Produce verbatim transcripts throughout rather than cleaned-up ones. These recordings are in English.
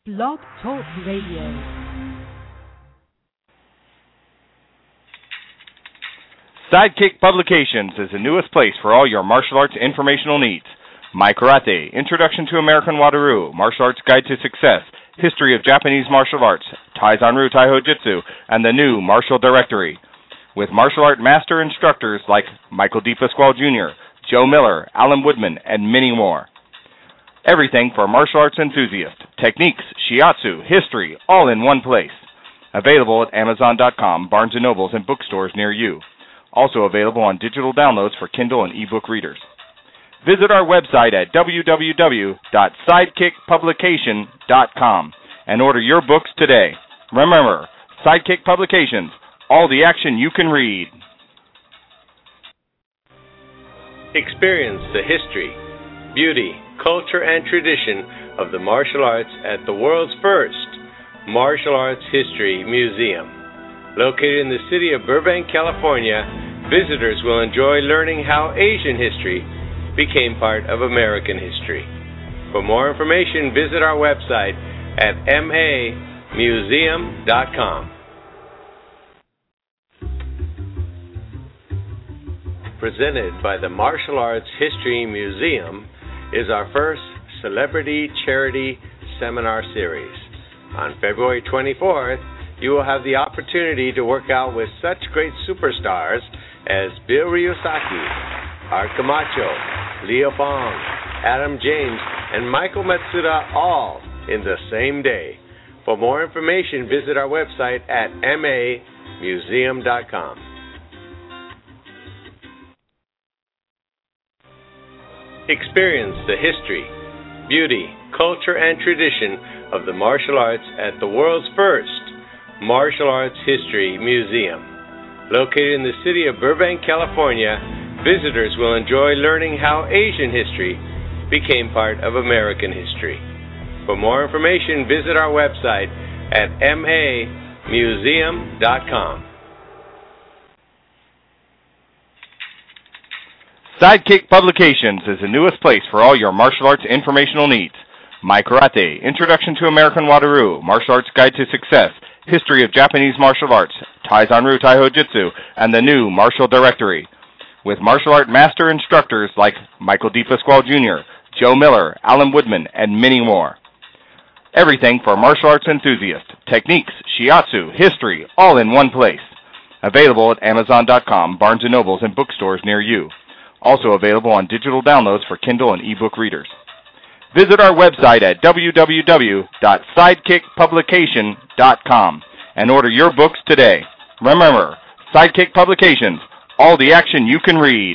Blog Talk Radio. Sidekick Publications is the newest place for all your martial arts informational needs. My Karate, Introduction to American Wado-Ryu, Martial Arts Guide to Success, History of Japanese Martial Arts, Taizanryu Taiho Jitsu, and the new Martial Directory. With martial art master instructors like Michael D. Pasquale Junior, Joe Miller, Alan Woodman, and many more. Everything for martial arts enthusiasts, techniques, shiatsu, history, all in one place. Available at Amazon dot com, Barnes and Nobles, and bookstores near you. Also available on digital downloads for Kindle and ebook readers. Visit our website at w w w dot sidekick publication dot com and order your books today. Remember, Sidekick Publications, all the action you can read. Experience the history, beauty, culture, and tradition of the martial arts at the world's first Martial Arts History Museum. Located in the city of Burbank, California, visitors will enjoy learning how Asian history became part of American history. For more information, visit our website at m a museum dot com. Presented by the Martial Arts History Museum is our first Celebrity Charity Seminar Series. On February twenty-fourth, you will have the opportunity to work out with such great superstars as Bill Ryusaki, Art Camacho, Leo Fong, Adam James, and Michael Matsuda, all in the same day. For more information, visit our website at m a museum dot com. Experience the history, beauty, culture, and tradition of the martial arts at the world's first Martial Arts History Museum. Located in the city of Burbank, California, visitors will enjoy learning how Asian history became part of American history. For more information, visit our website at m a museum dot com. Sidekick Publications is the newest place for all your martial arts informational needs. My Karate, Introduction to American Wado-Ryu, Martial Arts Guide to Success, History of Japanese Martial Arts, Taizanryu Taiho Jitsu, and the new Martial Directory. With martial art master instructors like Michael D. Pasquale Junior, Joe Miller, Alan Woodman, and many more. Everything for martial arts enthusiasts, techniques, shiatsu, history, all in one place. Available at Amazon dot com, Barnes and Nobles, and bookstores near you. Also available on digital downloads for Kindle and ebook readers. Visit our website at w w w dot sidekick publication dot com and order your books today. Remember, Sidekick Publications, all the action you can read.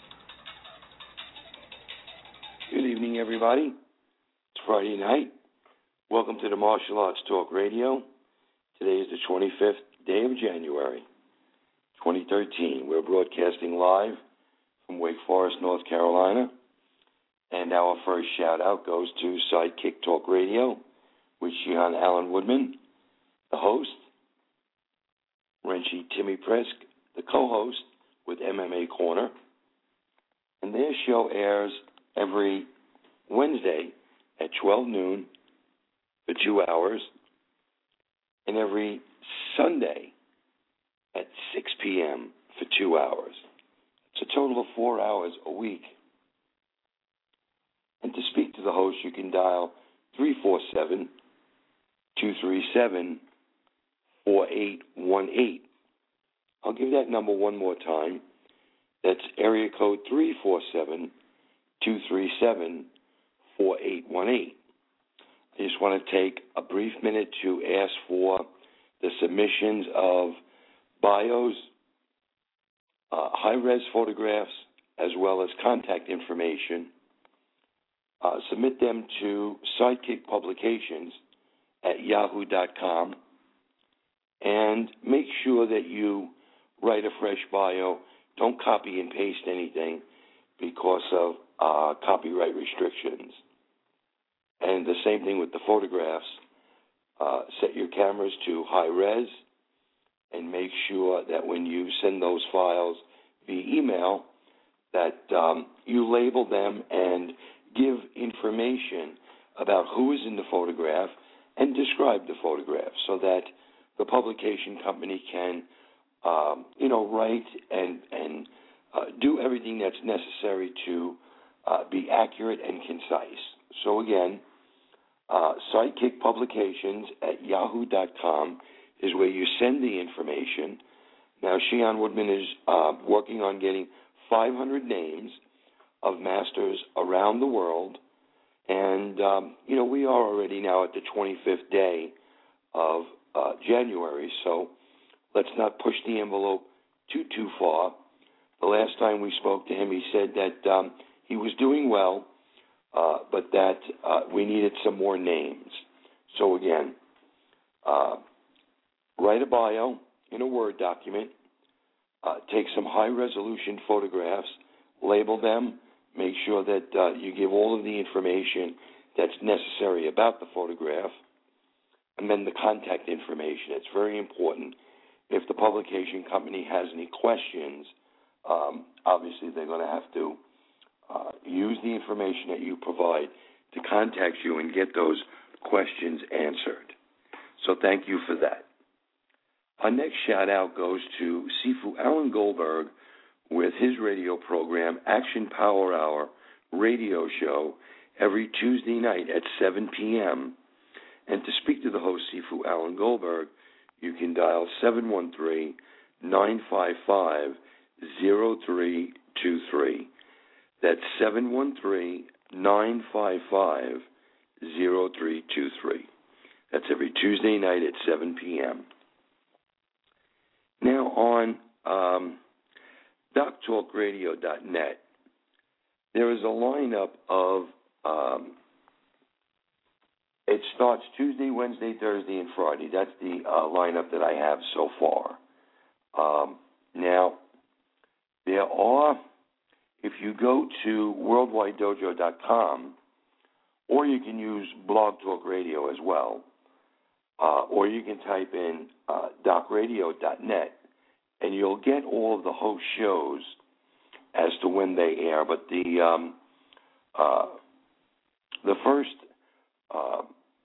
Good evening, everybody. It's Friday night. Welcome to the Martial Arts Talk Radio. Today is the twenty-fifth day of January, twenty thirteen. We're broadcasting live from Wake Forest, North Carolina. And our first shout-out goes to Sidekick Talk Radio with Shihan Alan Woodman, the host, Renshi Timmy Presk, the co-host with M M A Corner. And their show airs every Wednesday at twelve noon for two hours and every Sunday at six p.m. for two hours. It's a total of four hours a week. And to speak to the host, you can dial three four seven, two three seven, four eight one eight. I'll give that number one more time. That's area code three four seven, two three seven, four eight one eight. I just want to take a brief minute to ask for the submissions of bios, uh, high-res photographs, as well as contact information. Uh, submit them to Sidekick Publications at yahoo dot com and make sure that you write a fresh bio. Don't copy and paste anything because of uh, copyright restrictions. And the same thing with the photographs. Uh, set your cameras to high res and make sure that when you send those files via email that um, you label them and give information about who is in the photograph and describe the photograph so that the publication company can, um, you know, write and and uh, do everything that's necessary to uh, be accurate and concise. So again, uh, Sidekick Publications at yahoo dot com is where you send the information. Now, Sheon Woodman is uh, working on getting five hundred names of masters around the world. And, um, you know, we are already now at the twenty-fifth day of uh, January, so let's not push the envelope too, too far. The last time we spoke to him, he said that um, he was doing well, uh, but that uh, we needed some more names. So, again, uh, write a bio in a Word document, uh, take some high-resolution photographs, label them, make sure that uh, you give all of the information that's necessary about the photograph, and then the contact information. It's very important. If the publication company has any questions, um, obviously they're going to have to uh, use the information that you provide to contact you and get those questions answered. So thank you for that. Our next shout-out goes to Sifu Alan Goldberg with his radio program, Action Power Hour radio show, every Tuesday night at seven p.m. And to speak to the host, Sifu Alan Goldberg, you can dial seven one three, nine five five, zero three two three. That's seven one three, nine five five, zero three two three. That's every Tuesday night at seven p.m. Now on um, doc talk radio dot net, there is a lineup of, um, it starts Tuesday, Wednesday, Thursday, and Friday. That's the uh, lineup that I have so far. Um, now, there are, if you go to worldwide dojo dot com, or you can use Blog Talk Radio as well, uh, or you can type in uh, doc radio dot net, and you'll get all of the host shows as to when they air. But the um, uh, the first, uh,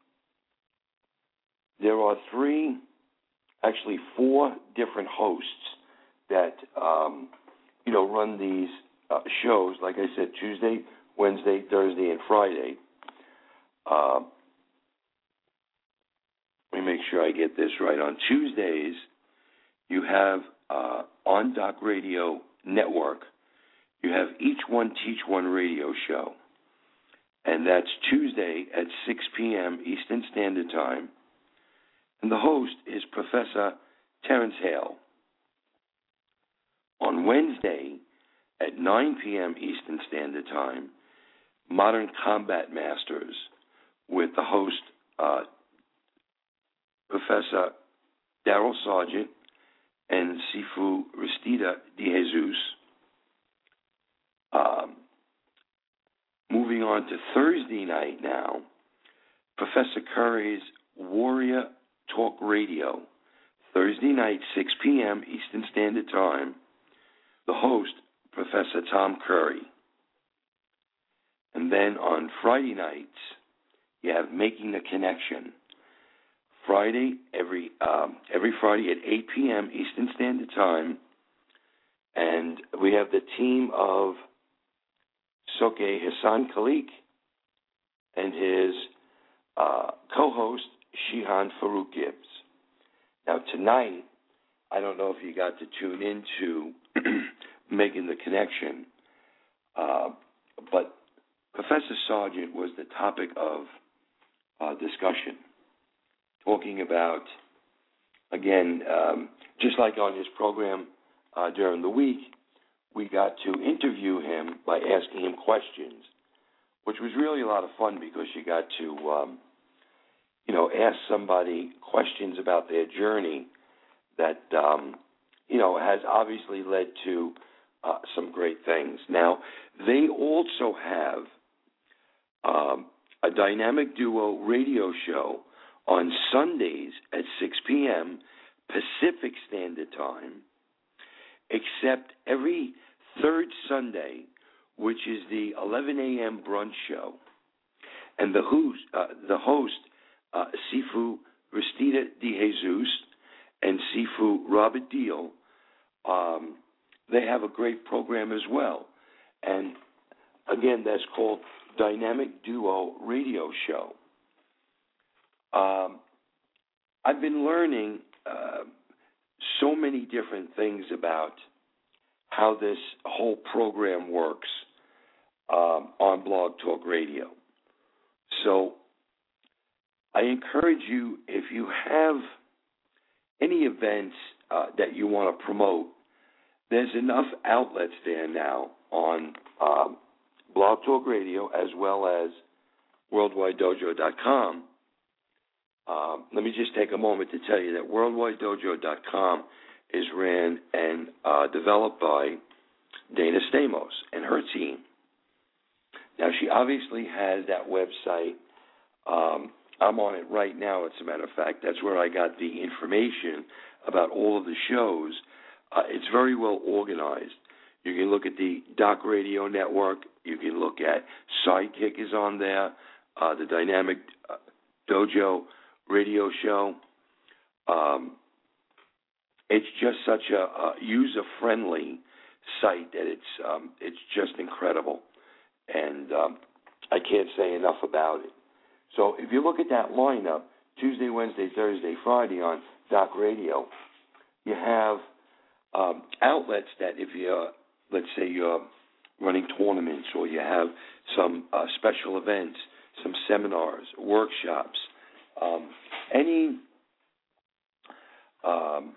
there are three, actually four different hosts that um, you know run these uh, shows. Like I said, Tuesday, Wednesday, Thursday, and Friday. Uh, let me make sure I get this right. On Tuesdays, you have uh, on Doc Radio Network, you have Each One Teach One radio show. And that's Tuesday at six p.m. Eastern Standard Time. And the host is Professor Terrence Hale. On Wednesday at nine p.m. Eastern Standard Time, Modern Combat Masters with the host, uh, Professor Daryl Sargent and Sifu Ristida de Jesus. Um, moving on to Thursday night now, Professor Curry's Warrior Talk Radio, Thursday night, six p.m. Eastern Standard Time. The host, Professor Tom Curry. And then on Friday nights, you have Making the Connection. Friday, every um, every Friday at eight p.m. Eastern Standard Time. And we have the team of Soke Hassan Khalik and his uh, co-host, Shihan Farouk Gibbs. Now, tonight, I don't know if you got to tune into Making the Connection, uh, but Professor Sargent was the topic of uh, discussion, talking about, again, um, just like on his program uh, during the week, we got to interview him by asking him questions, which was really a lot of fun because you got to, um, you know, ask somebody questions about their journey that, um, you know, has obviously led to uh, some great things. Now, they also have um, a dynamic duo radio show on Sundays at six p.m. Pacific Standard Time, except every third Sunday, which is the eleven a.m. brunch show. And the host, uh, the host uh, Sifu Ristita de Jesus and Sifu Robert Deal, um, they have a great program as well. And again, that's called Dynamic Duo Radio Show. Um, I've been learning uh, so many different things about how this whole program works um, on Blog Talk Radio. So I encourage you, if you have any events uh, that you want to promote, there's enough outlets there now on um, Blog Talk Radio as well as worldwide dojo dot com. Um, let me just take a moment to tell you that worldwide dojo dot com is ran and uh, developed by Dana Stamos and her team. Now, she obviously has that website. Um, I'm on it right now, as a matter of fact. That's where I got the information about all of the shows. Uh, it's very well organized. You can look at the Doc Radio Network. You can look at Sidekick is on there, uh, the Dynamic uh, Dojo Radio Show. Um, it's just such a, a user-friendly site that it's um, it's just incredible, and um, I can't say enough about it. So if you look at that lineup, Tuesday, Wednesday, Thursday, Friday on Doc Radio, you have um, outlets that if you, let's say you're running tournaments or you have some uh, special events, some seminars, workshops, um, any um,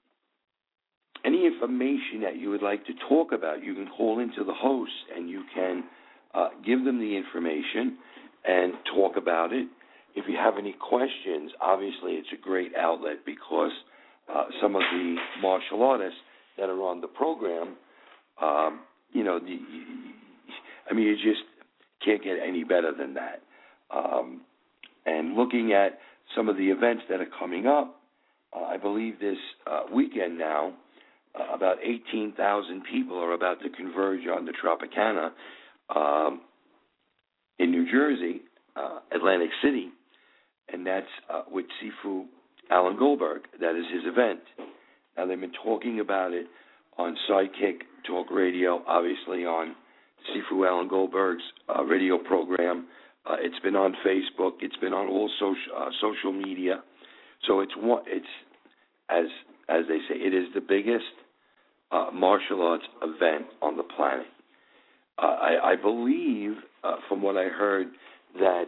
any information that you would like to talk about, you can call into the host and you can uh, give them the information and talk about it. If you have any questions, obviously it's a great outlet because uh, some of the martial artists that are on the program, um, you know, the, I mean, you just can't get any better than that. Um, and looking at some of the events that are coming up, uh, I believe this uh, weekend now, uh, about eighteen thousand people are about to converge on the Tropicana um, in New Jersey, uh, Atlantic City, and that's uh, with Sifu Alan Goldberg. That is his event. Now, they've been talking about it on Sidekick Talk Radio, obviously on Sifu Alan Goldberg's uh, radio program. Uh, it's been on Facebook. It's been on all social uh, social media. So it's one. It's as as they say, it is the biggest uh, martial arts event on the planet. Uh, I, I believe, uh, from what I heard, that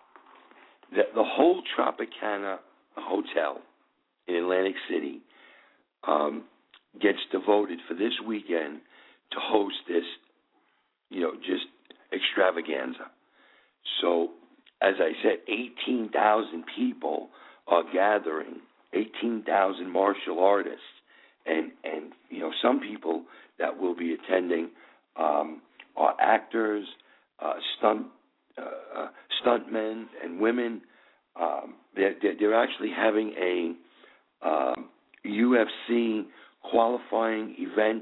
that the whole Tropicana Hotel in Atlantic City um, gets devoted for this weekend to host this, you know, just extravaganza. So, as I said, eighteen thousand people are gathering, eighteen thousand martial artists, and, and, you know, some people that will be attending um, are actors, uh, stunt, uh, uh, stuntmen and women. Um, they're, they're actually having a um, U F C qualifying event,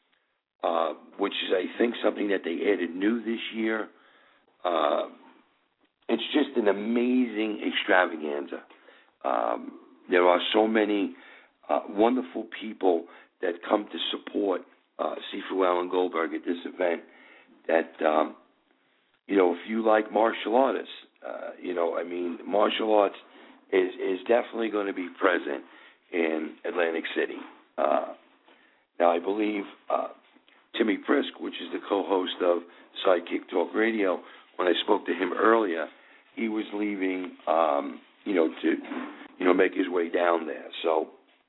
uh, which is, I think, something that they added new this year. Uh, it's just an amazing extravaganza. Um, there are so many uh, wonderful people that come to support uh, Sifu Alan Goldberg at this event that, um, you know, if you like martial artists, uh, you know, I mean, martial arts is, is definitely going to be present in Atlantic City. Uh, now, I believe uh, Timmy Prisk, which is the co-host of Sidekick Talk Radio, when I spoke to him earlier, he was leaving, um, you know, to, you know, make his way down there. So,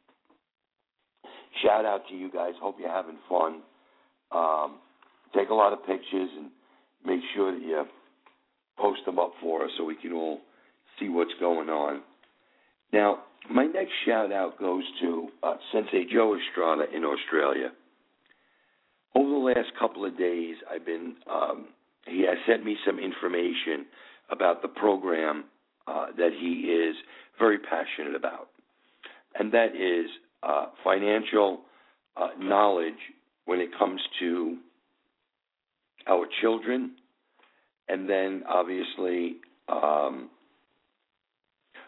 shout out to you guys. Hope you're having fun. Um, take a lot of pictures and make sure that you post them up for us so we can all see what's going on. Now, my next shout out goes to uh, Sensei Joe Estrada in Australia. Over the last couple of days, I've been, um, he has sent me some information about the program uh, that he is very passionate about, and that is uh, financial uh, knowledge when it comes to our children, and then obviously um,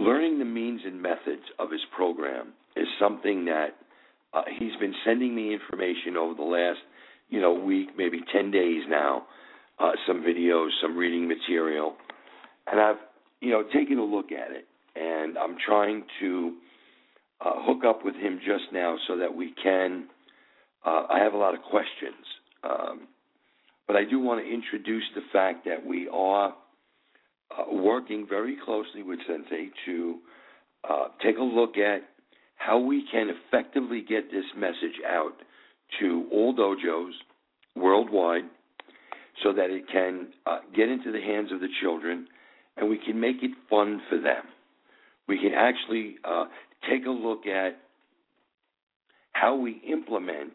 learning the means and methods of his program is something that uh, he's been sending me information over the last, you know, week, maybe ten days now, uh, some videos, some reading material, and I've, you know, taken a look at it, and I'm trying to uh, hook up with him just now so that we can, uh, I have a lot of questions, um, but I do want to introduce the fact that we are uh, working very closely with Sensei to uh, take a look at how we can effectively get this message out to all dojos worldwide so that it can uh, get into the hands of the children and we can make it fun for them. We can actually uh, take a look at how we implement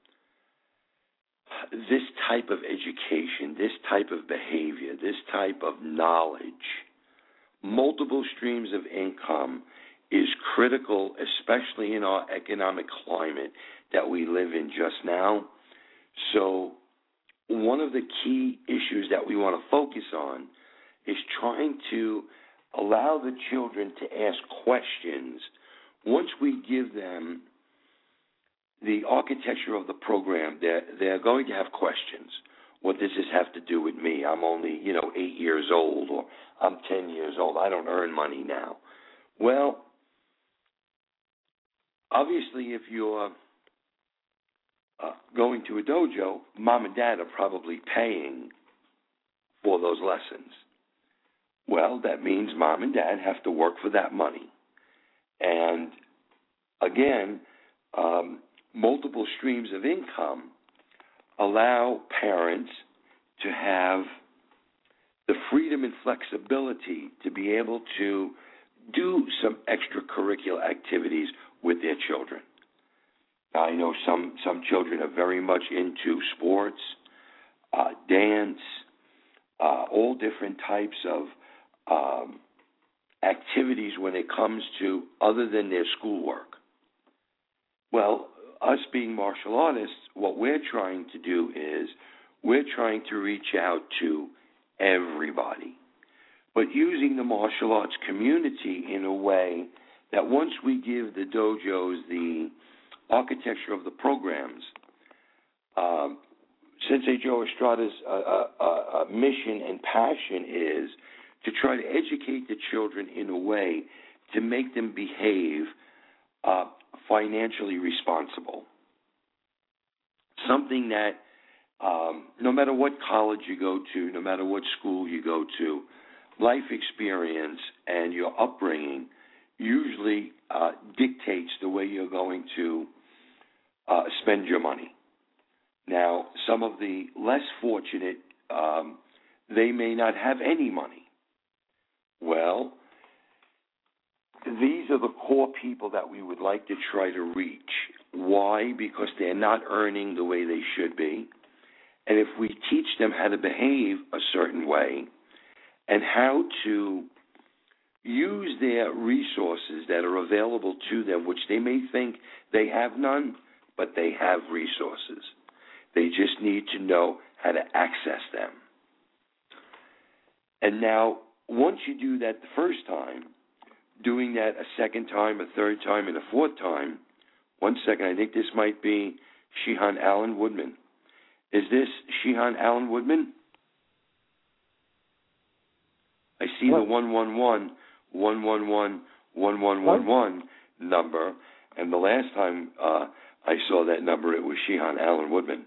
this type of education, this type of behavior, this type of knowledge. Multiple streams of income is critical, especially in our economic climate that we live in just now. So one of the key issues that we want to focus on is trying to allow the children to ask questions once we give them the architecture of the program. They're, they're going to have questions. What does this have to do with me? I'm only, you know, eight years old, or I'm ten years old. I don't earn money now. Well, obviously, if you're uh, going to a dojo, mom and dad are probably paying for those lessons. Well, that means mom and dad have to work for that money. And again, um, multiple streams of income allow parents to have the freedom and flexibility to be able to do some extracurricular activities with their children. Now, I know some, some children are very much into sports, uh, dance, uh, all different types of um, activities when it comes to other than their schoolwork. Well, us being martial artists, what we're trying to do is we're trying to reach out to everybody, but using the martial arts community in a way that once we give the dojos the architecture of the programs, um, Sensei Joe Estrada's uh, uh, uh, mission and passion is to try to educate the children in a way to make them behave uh, financially responsible. Something that um, no matter what college you go to, no matter what school you go to, life experience and your upbringing usually uh, dictates the way you're going to uh, spend your money. Now, some of the less fortunate, um, they may not have any money. Well, these are the core people that we would like to try to reach. Why? Because they're not earning the way they should be. And if we teach them how to behave a certain way and how to use their resources that are available to them, which they may think they have none, but they have resources. They just need to know how to access them. And now, once you do that the first time, doing that a second time, a third time, and a fourth time, one second, I think this might be Shihan Allen Woodman. Is this Shihan Allen Woodman? I see what? The one one one, one one one, one one one one number, and the last time uh, I saw that number, it was Shihan Allen Woodman.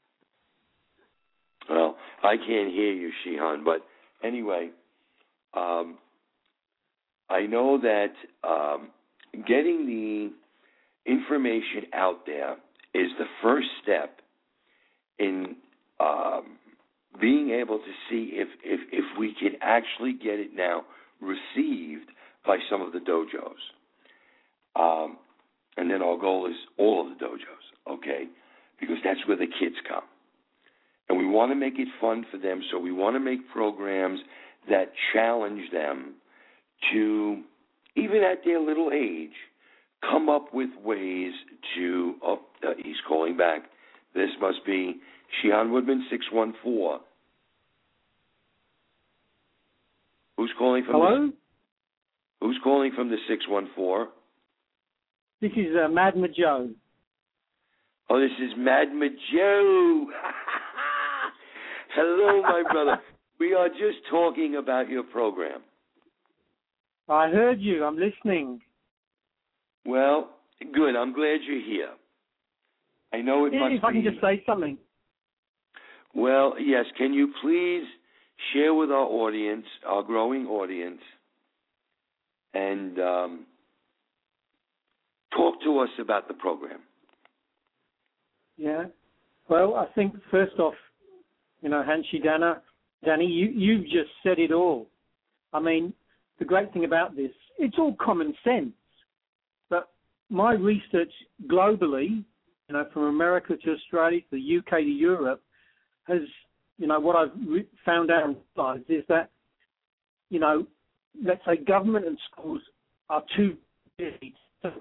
Well, I can't hear you, Shihan, but anyway, um, I know that um, getting the information out there is the first step in um, being able to see if, if, if we can actually get it now received by some of the dojos. Um, and then our goal is all of the dojos, okay, because that's where the kids come. And we want to make it fun for them, so we want to make programs that challenge them to, even at their little age, come up with ways to, oh, uh, he's calling back. This must be Shihan Woodman, six one four. Who's calling from Hello? The, Who's calling from the six one four? This is uh, Madma Joe. Oh, this is Madma Joe. Hello, my brother. We are just talking about your program. I heard you. I'm listening. Well, good. I'm glad you're here. I know it If must I can be... just say something. Well, yes. Can you please share with our audience, our growing audience, and um, talk to us about the program? Yeah. Well, I think first off, you know, Hanshi Dana, Danny, you, you've just said it all. I mean, the great thing about this, it's all common sense. But my research globally, you know, from America to Australia to the U K to Europe, has, you know, what I've re- found out and realized is that, you know, let's say government and schools are too busy.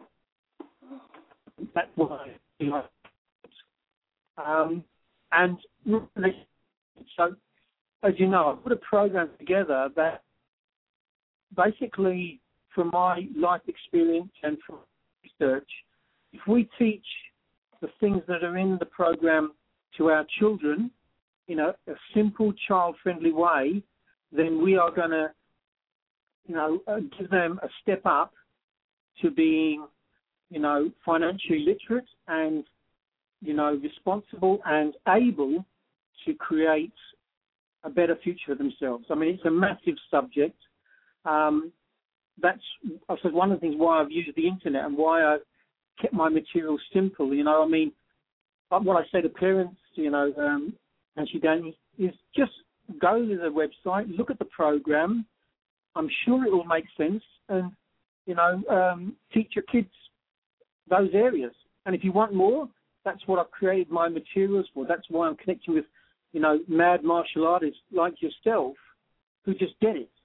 That's why, you know, um, and so, as you know, I put a program together that basically, from my life experience and from research, if we teach the things that are in the program to our children in a, a simple, child-friendly way, then we are going to, you know, uh, give them a step up to being, you know, financially literate and, you know, responsible and able to create a better future for themselves. I mean, it's a massive subject. Um, that's, I said, one of the things why I've used the internet and why I've kept my material simple. You know, I mean, what I say to parents, you know, um, and she don't, is just go to the website, look at the program. I'm sure it will make sense, and, you know, um, teach your kids those areas. And if you want more, that's what I've created my materials for. That's why I'm connecting with, you know, mad martial artists like yourself who just get it.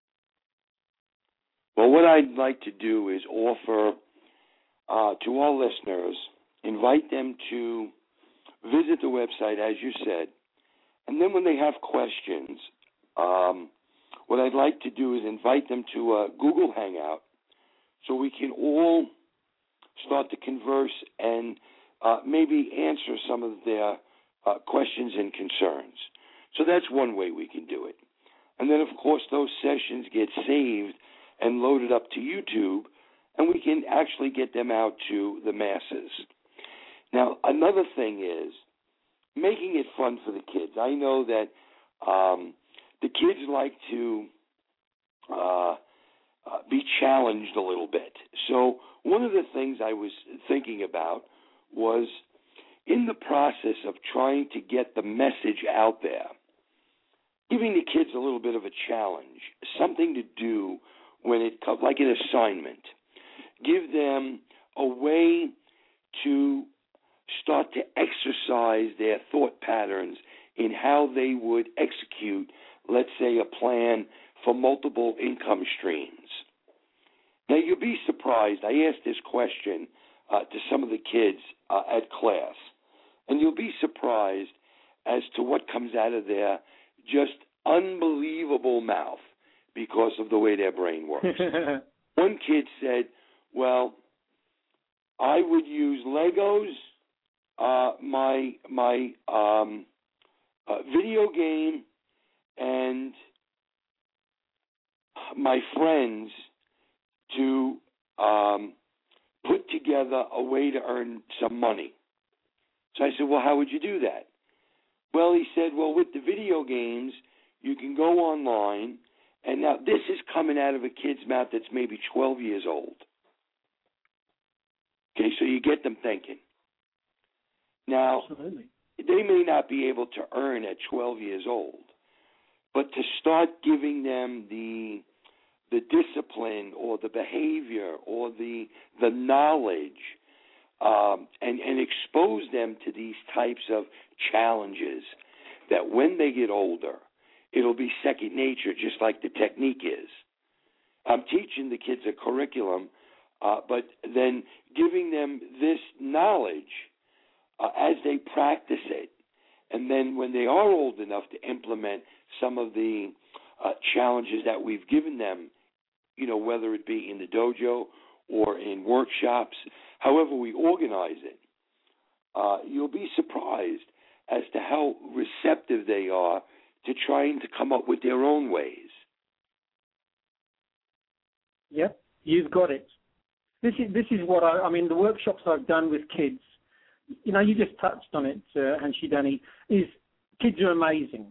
Well, what I'd like to do is offer uh, to all listeners, invite them to visit the website, as you said, and then when they have questions, um, what I'd like to do is invite them to a Google Hangout so we can all start to converse and uh, maybe answer some of their uh, questions and concerns. So that's one way we can do it. And then, of course, those sessions get saved and loaded up to YouTube, and we can actually get them out to the masses. Now, another thing is making it fun for the kids. I know that um, the kids like to uh, uh, be challenged a little bit. So one of the things I was thinking about was in the process of trying to get the message out there, giving the kids a little bit of a challenge, something to do when it comes, like an assignment. Give them a way to start to exercise their thought patterns in how they would execute, let's say, a plan for multiple income streams. Now, you'll be surprised. I asked this question uh, to some of the kids uh, at class, and you'll be surprised as to what comes out of their just unbelievable mouth because of the way their brain works. One kid said, well, I would use Legos, uh, my my um, uh, video game, and my friends to um, put together a way to earn some money. So I said, well, how would you do that? Well, he said, well, with the video games, you can go online, and now this is coming out of a kid's mouth that's maybe twelve years old. Okay, so you get them thinking. Now, Absolutely. They may not be able to earn at twelve years old, but to start giving them the the discipline or the behavior or the the knowledge um, and, and expose them to these types of challenges that when they get older, it'll be second nature, just like the technique is. I'm teaching the kids a curriculum, uh, but then giving them this knowledge uh, as they practice it. And then when they are old enough to implement some of the uh, challenges that we've given them you know, whether it be in the dojo or in workshops, however we organize it, uh, you'll be surprised as to how receptive they are to trying to come up with their own ways. Yep, you've got it. This is this is what I, I mean. The workshops I've done with kids, you know, you just touched on it, uh, Hanshi Danny, is kids are amazing.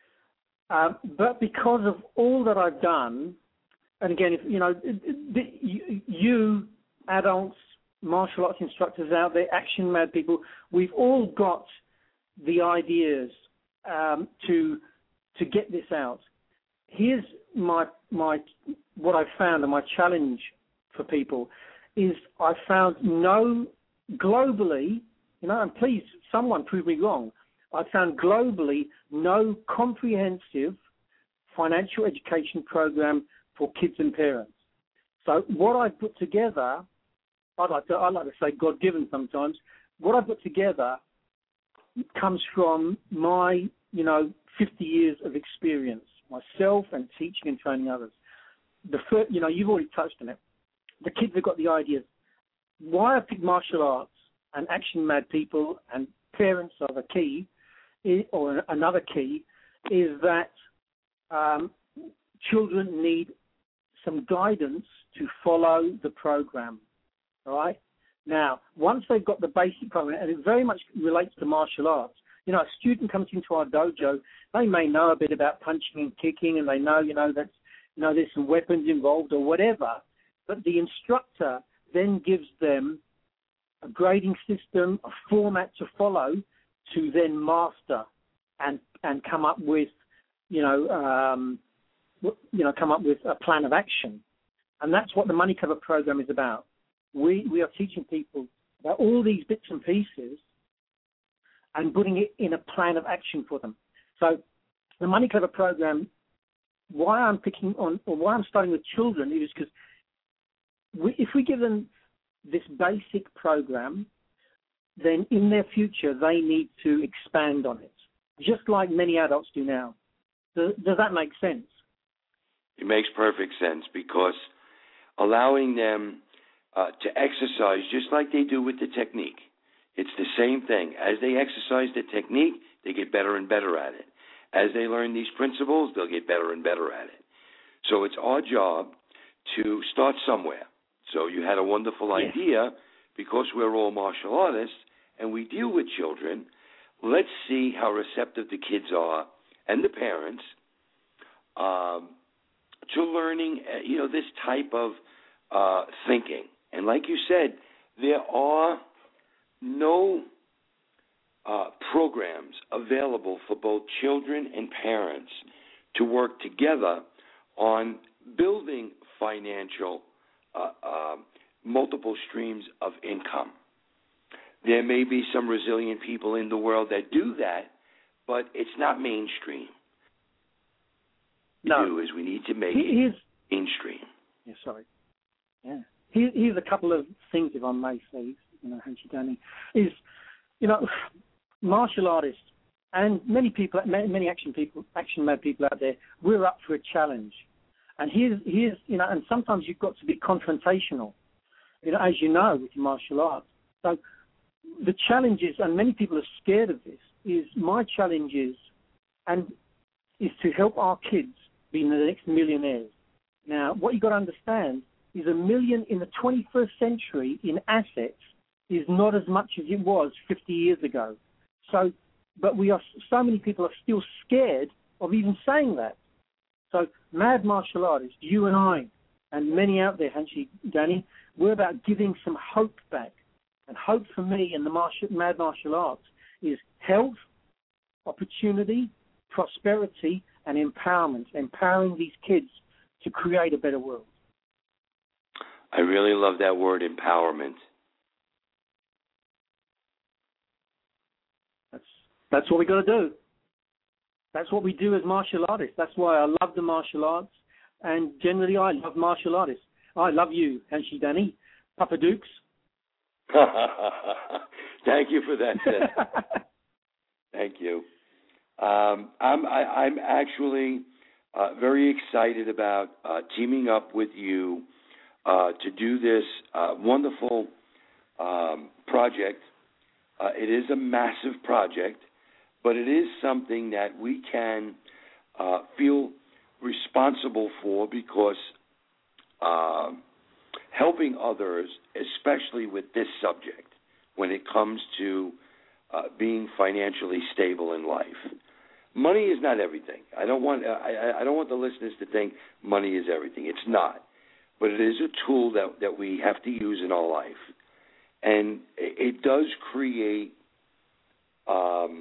Uh, but because of all that I've done, and again, if you know, you, you adults, martial arts instructors out there, action mad people, we've all got the ideas um, to to get this out. Here's my my what I've found, and my challenge for people is I found no globally, you know, and please someone prove me wrong. I found globally no comprehensive financial education program for kids and parents. So what I put together, I'd like to, I'd like to say God-given sometimes. What I put together comes from my, you know, fifty years of experience, myself and teaching and training others. The first, you know, you've already touched on it. The kids have got the ideas. Why I picked martial arts and action-mad people and parents are the key, or another key, is that um, children need some guidance to follow the program, all right? Now, once they've got the basic program, and it very much relates to martial arts, you know, a student comes into our dojo, they may know a bit about punching and kicking, and they know, you know, that, you know, there's some weapons involved or whatever, but the instructor then gives them a grading system, a format to follow to then master and and come up with, you know, um, you know, come up with a plan of action. And that's what the Money Cover program is about. We we are teaching people about all these bits and pieces and putting it in a plan of action for them. So the Money Cover program, why I'm picking on, or why I'm starting with children is because we, if we give them this basic program, then in their future they need to expand on it, just like many adults do now. Does, does that make sense? It makes perfect sense, because allowing them uh, to exercise just like they do with the technique, it's the same thing. As they exercise the technique, they get better and better at it. As they learn these principles, they'll get better and better at it. So it's our job to start somewhere. So you had a wonderful Yeah. idea, because we're all martial artists and we deal with children. Let's see how receptive the kids are and the parents um, to learning, uh, you know, this type of uh, thinking. And like you said, there are no uh, programs available for both children and parents to work together on building financial uh, uh, multiple streams of income. There may be some resilient people in the world that do that, but it's not mainstream. No. What we do is we need to make Here's, it mainstream. Yeah, sorry. Yeah. Here, here's a couple of things, if I may say, you know, Hanshi Danny, is, you know, martial artists and many people, many action people, action-mad people out there, we're up for a challenge. And here's, here's, you know, and sometimes you've got to be confrontational, you know, as you know, with martial arts. So the challenge is, and many people are scared of this, is my challenge is, and is to help our kids be the next millionaires. Now, what you've got to understand is a million in the twenty-first century in assets is not as much as it was fifty years ago. So, but we are, so many people are still scared of even saying that. So, mad martial artists, you and I, and many out there, Hanshi Danny, we're about giving some hope back. And hope for me in the martial, mad martial arts is health, opportunity, prosperity, and empowerment, empowering these kids to create a better world. I really love that word, empowerment. That's that's what we got to do. That's what we do as martial artists. That's why I love the martial arts, and generally I love martial artists. I love you, Hanshi Danny, Papa Dukes. Thank you for that, Seth. Thank you. Um, I'm I, I'm actually uh, very excited about uh, teaming up with you uh, to do this uh, wonderful um, project. Uh, it is a massive project, but it is something that we can uh, feel responsible for because uh, helping others, especially with this subject, when it comes to uh, being financially stable in life. Money is not everything. I don't want I, I don't want the listeners to think money is everything. It's not, but it is a tool that that we have to use in our life, and it, it does create. Um,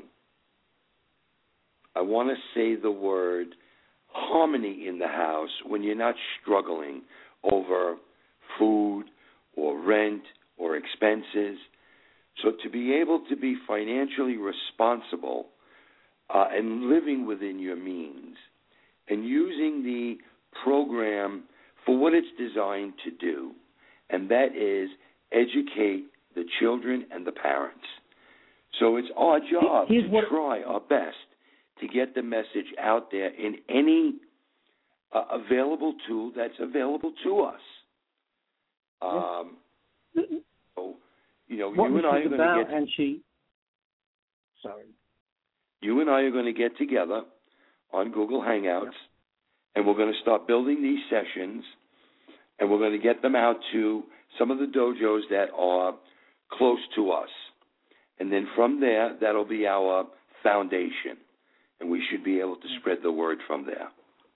I want to say the word harmony in the house when you're not struggling over food or rent or expenses. So to be able to be financially responsible uh, and living within your means and using the program for what it's designed to do, and that is educate the children and the parents. So it's our job Here's to what... try our best to get the message out there in any uh, available tool that's available to us. Um, so, you know, what you and I are going to get. And she, sorry. You and I are going to get together on Google Hangouts, yep. and we're going to start building these sessions, and we're going to get them out to some of the dojos that are close to us, and then from there, that'll be our foundation, and we should be able to spread the word from there.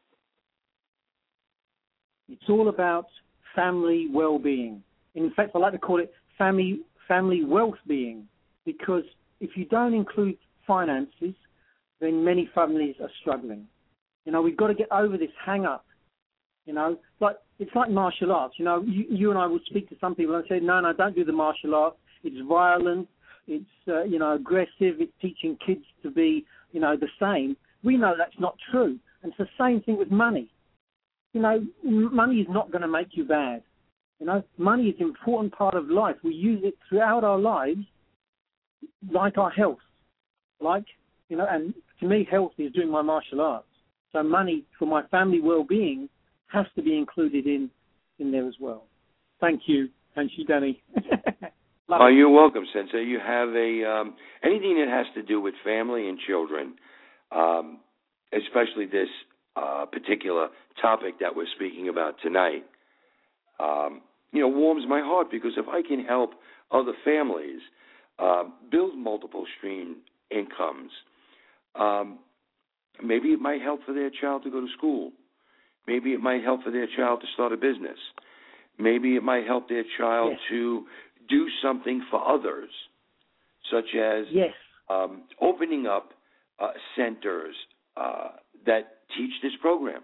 It's all about family well-being. In fact, I like to call it family family wealth-being, because if you don't include finances, then many families are struggling. You know, we've got to get over this hang-up. You know, but it's like martial arts. You know, you, you and I would speak to some people and say, no, no, don't do the martial arts. It's violent. It's, uh, you know, aggressive. It's teaching kids to be, you know, the same. We know that's not true. And it's the same thing with money. You know, money is not going to make you bad. You know, money is an important part of life. We use it throughout our lives, like our health. Like, you know, and to me, health is doing my martial arts. So money for my family well-being has to be included in, in there as well. Thank you, Hanshi Danny. Oh, you're welcome, Sensei. You have a um, anything that has to do with family and children, um, especially this uh, particular topic that we're speaking about tonight, um, you know, warms my heart, because if I can help other families uh, build multiple stream incomes, um, maybe it might help for their child to go to school. Maybe it might help for their child to start a business. Maybe it might help their child yes. to do something for others, such as yes. um, opening up uh, centers uh, that teach this program.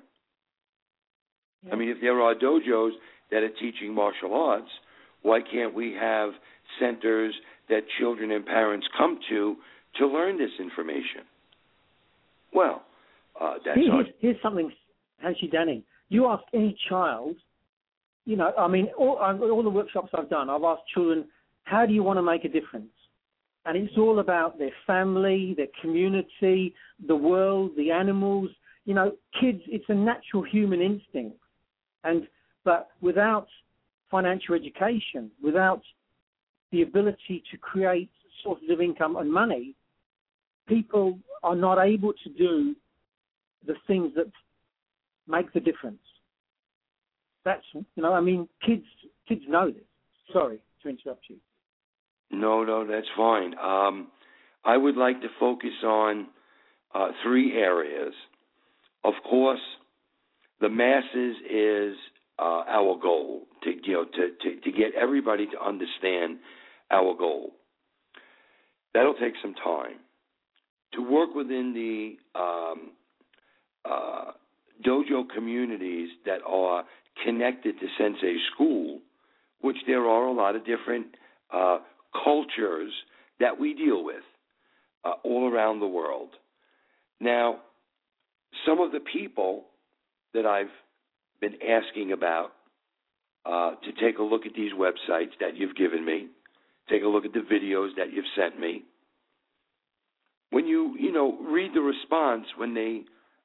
Yes. I mean, if there are dojos that are teaching martial arts, why can't we have centers that children and parents come to to learn this information? Well, uh, that's here's, our... here's something, Hanshi Danny. You ask any child, you know, I mean, all, all the workshops I've done, I've asked children, how do you want to make a difference? And it's all about their family, their community, the world, the animals. You know, kids, it's a natural human instinct. And but without financial education, without the ability to create sources of income and money, people are not able to do the things that make the difference. That's, you know, I mean, kids kids know this. Sorry to interrupt you. No, no, that's fine. Um, I would like to focus on uh, three areas. Of course, the masses is uh, our goal, to, you know, to, to, to get everybody to understand our goal. That'll take some time. To work within the um, uh, dojo communities that are connected to Sensei School, which there are a lot of different uh, cultures that we deal with uh, all around the world. Now, some of the people that I've been asking about uh, to take a look at these websites that you've given me, take a look at the videos that you've sent me. When you, you know, read the response when they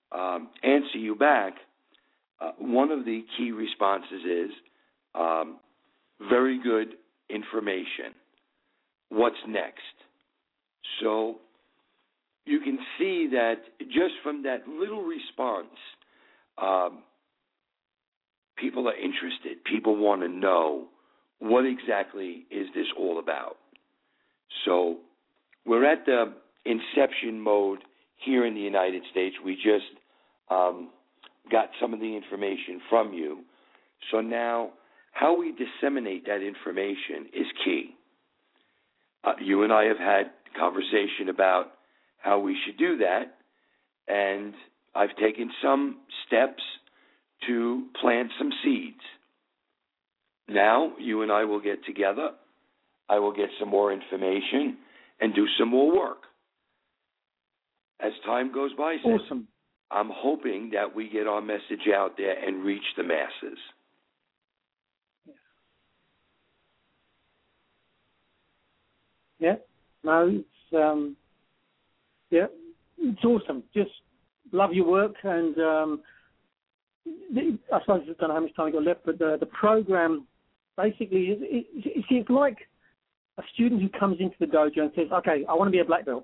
um, answer you back, uh, one of the key responses is um, very good information. What's next? So you can see that just from that little response, um, people are interested. People want to know, what exactly is this all about? So we're at the inception mode here in the United States. We just um, got some of the information from you. So now how we disseminate that information is key. Uh, you and I have had conversation about how we should do that, and I've taken some steps to plant some seeds. Now you and I will get together. I will get some more information and do some more work. As time goes by, awesome. I'm hoping that we get our message out there and reach the masses. Yeah, no, it's um, yeah, it's awesome. Just love your work, and um, the, I suppose I don't know how much time we got left, but the the program basically is it, it, it's like a student who comes into the dojo and says, "Okay, I want to be a black belt."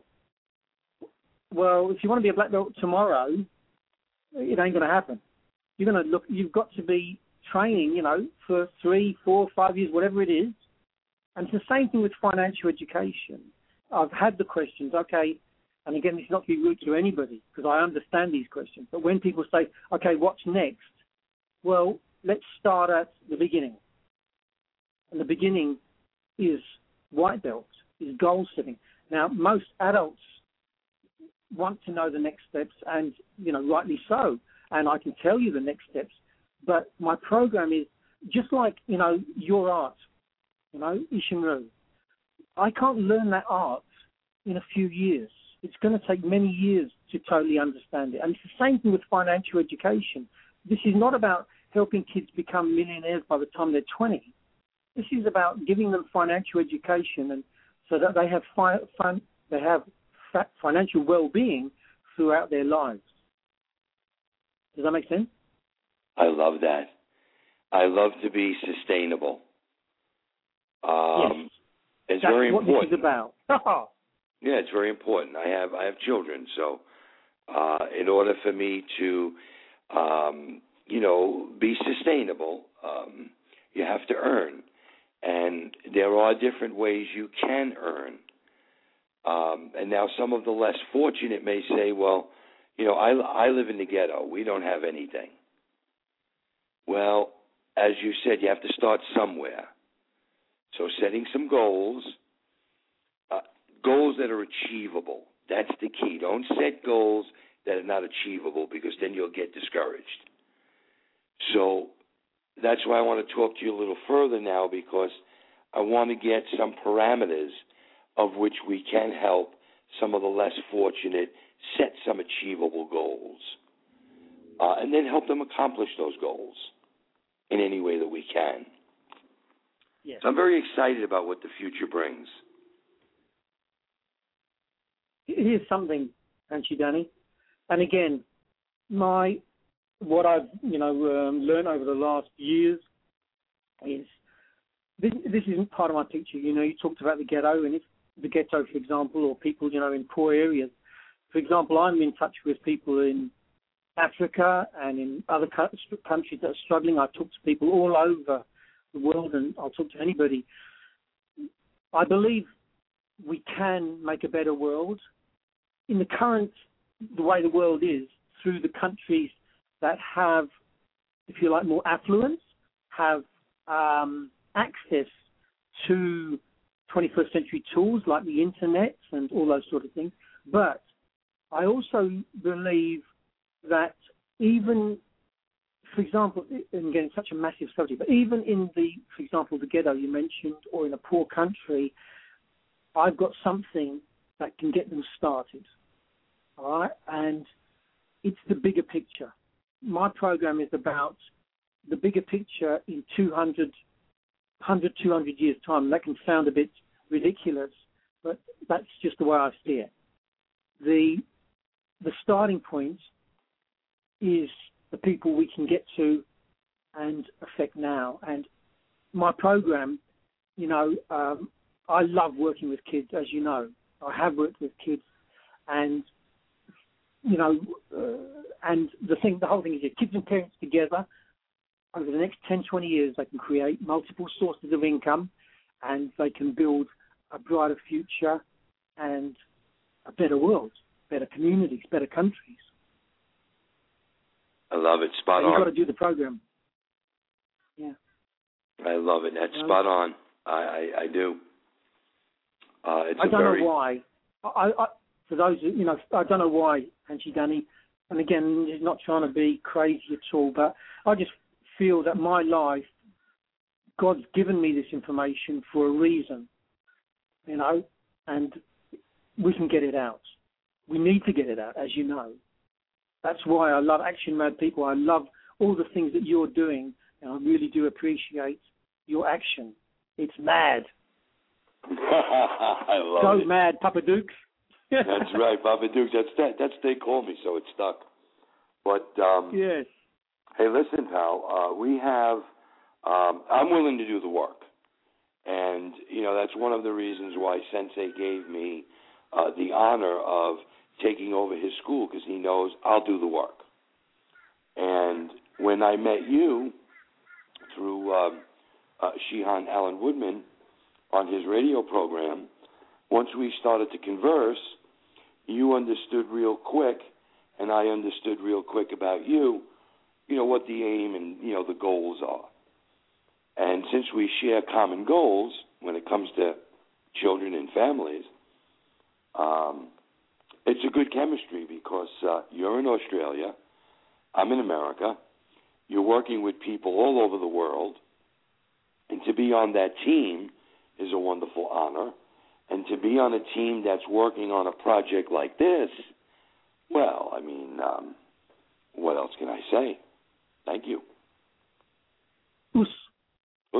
Well, if you want to be a black belt tomorrow, it ain't going to happen. You're going to look. You've got to be training, you know, for three, four, five years, whatever it is. And it's the same thing with financial education. I've had the questions, okay, and again, it's not to be rude to anybody because I understand these questions. But when people say, okay, what's next? Well, let's start at the beginning. And the beginning is white belt, is goal setting. Now, most adults want to know the next steps, and, you know, rightly so. And I can tell you the next steps. But my program is just like, you know, your art. You know, Isshin-Ryu. I can't learn that art in a few years. It's going to take many years to totally understand it. And it's the same thing with financial education. This is not about helping kids become millionaires by the time they're twenty. This is about giving them financial education, and so that they have fi- fun, they have fa- financial well-being throughout their lives. Does that make sense? I love that. I love to be sustainable. Um, yes. It's That's very what important. This is about. Yeah, it's very important. I have I have children, so uh, in order for me to, um, you know, be sustainable, um, you have to earn, and there are different ways you can earn. Um, and now some of the less fortunate may say, well, you know, I I live in the ghetto. We don't have anything. Well, as you said, you have to start somewhere. So setting some goals, uh, goals that are achievable. That's the key. Don't set goals that are not achievable, because then you'll get discouraged. So that's why I want to talk to you a little further now, because I want to get some parameters of which we can help some of the less fortunate set some achievable goals, uh, and then help them accomplish those goals in any way that we can. Yes. So I'm very excited about what the future brings. Here's something, Anchi Danny, and again, my what I've you know um, learned over the last years is this, this isn't part of my picture. You know, you talked about the ghetto, and if the ghetto, for example, or people you know in poor areas. For example, I'm in touch with people in Africa and in other countries that are struggling. I talk to people all over the world, and I'll talk to anybody. I believe we can make a better world in the current, the way the world is, through the countries that have, if you like, more affluence, have um, access to twenty-first century tools like the internet and all those sort of things. But I also believe that even, for example, and again, it's such a massive subject, but even in the, for example, the ghetto you mentioned, or in a poor country, I've got something that can get them started, all right? And it's the bigger picture. My program is about the bigger picture in two hundred, one hundred, two hundred years' time. That can sound a bit ridiculous, but that's just the way I see it. The, the starting point is the people we can get to and affect now. And my program, you know, um, I love working with kids, as you know. I have worked with kids, and you know, uh, and the thing, the whole thing is, that kids and parents together over the next ten, twenty years, they can create multiple sources of income, and they can build a brighter future and a better world, better communities, better countries. I love it. Spot and on. You've got to do the program. Yeah. I love it. That's um, spot on. I, I, I do. Uh, it's I a don't very... know why. I, I, for those, who, you know, I don't know why, Angie Danny, and again, he's not trying to be crazy at all, but I just feel that my life, God's given me this information for a reason, you know, and we can get it out. We need to get it out, as you know. That's why I love Action Mad People. I love all the things that you're doing, and I really do appreciate your action. It's mad. I love so it. So mad, Papa Dukes. That's right, Papa Dukes. That's that. That's they call me, so it stuck. But um, yes. Hey, listen, pal. Uh, we have. Um, I'm willing to do the work, and you know that's one of the reasons why Sensei gave me uh, the honor of taking over his school, because he knows I'll do the work. And when I met you through um, uh, Shihan Allen Woodman on his radio program, once we started to converse, you understood real quick, and I understood real quick about you, you know, what the aim and, you know, the goals are. And since we share common goals when it comes to children and families, um, it's a good chemistry because uh, you're in Australia, I'm in America, you're working with people all over the world, and to be on that team is a wonderful honor. And to be on a team that's working on a project like this, well, I mean, um, what else can I say? Thank you. Us. Us.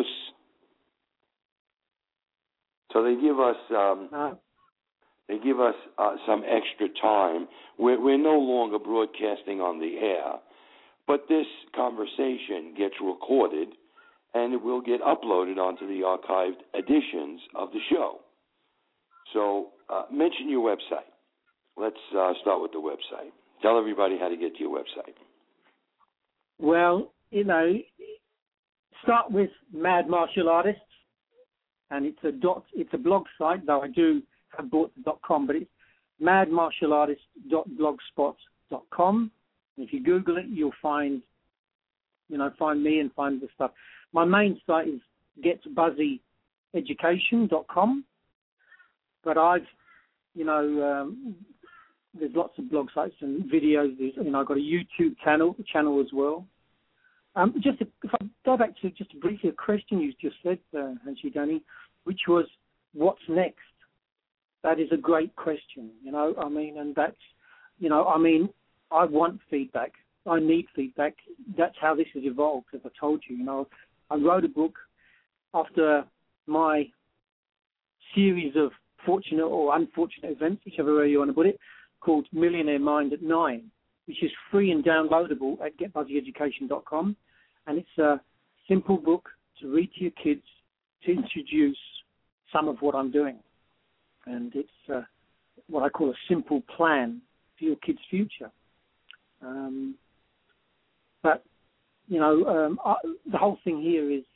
So they give us um, uh, they give us uh, some extra time. We're, we're no longer broadcasting on the air, but this conversation gets recorded, and it will get uploaded onto the archived editions of the show. So uh, mention your website. Let's uh, start with the website. Tell everybody how to get to your website. Well, you know, start with Mad Martial Artists, and it's a dot. It's a blog site, though I do have bought the .com, but it's mad martial artist dot blogspot dot com. If you Google it, you'll find, you know, find me and find the stuff. My main site is get buzzy education dot com. But I've, you know, um, there's lots of blog sites and videos. There's, you know, I've got a YouTube channel channel as well. Um, just to, if I go back to just briefly a question you just said, uh, Angie Danny, which was, what's next? That is a great question, you know. I mean, and that's, you know, I mean, I want feedback. I need feedback. That's how this has evolved, as I told you. You know, I wrote a book after my series of fortunate or unfortunate events, whichever way you want to put it, called Millionaire Mind at Nine, which is free and downloadable at get buzzy education dot com. And it's a simple book to read to your kids to introduce some of what I'm doing. And it's uh, what I call a simple plan for your kids' future. Um, but, you know, um, I, the whole thing here is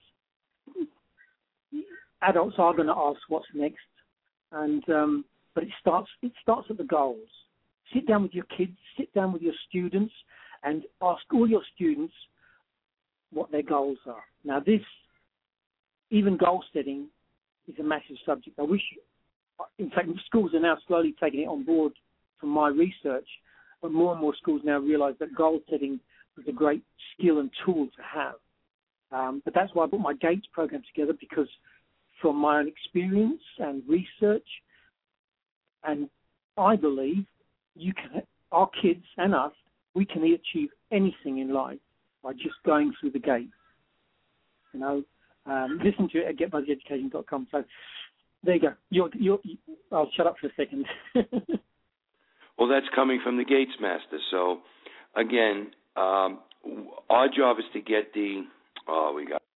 adults are going to ask what's next. And um, but it starts it starts at the goals. Sit down with your kids, sit down with your students, and ask all your students what their goals are. Now, this, even goal setting, is a massive subject. I wish, in fact, schools are now slowly taking it on board from my research, but more and more schools now realize that goal setting is a great skill and tool to have. Um, but that's why I put my GATES program together, because from my own experience and research, and I believe you can, our kids and us, we can achieve anything in life by just going through the gates. You know, um, listen to it at get buzzy education dot com. So there you go. You're, you're, I'll shut up for a second. Well, that's coming from the Gates Master. So, again, Um, our job is to get the. Oh, we got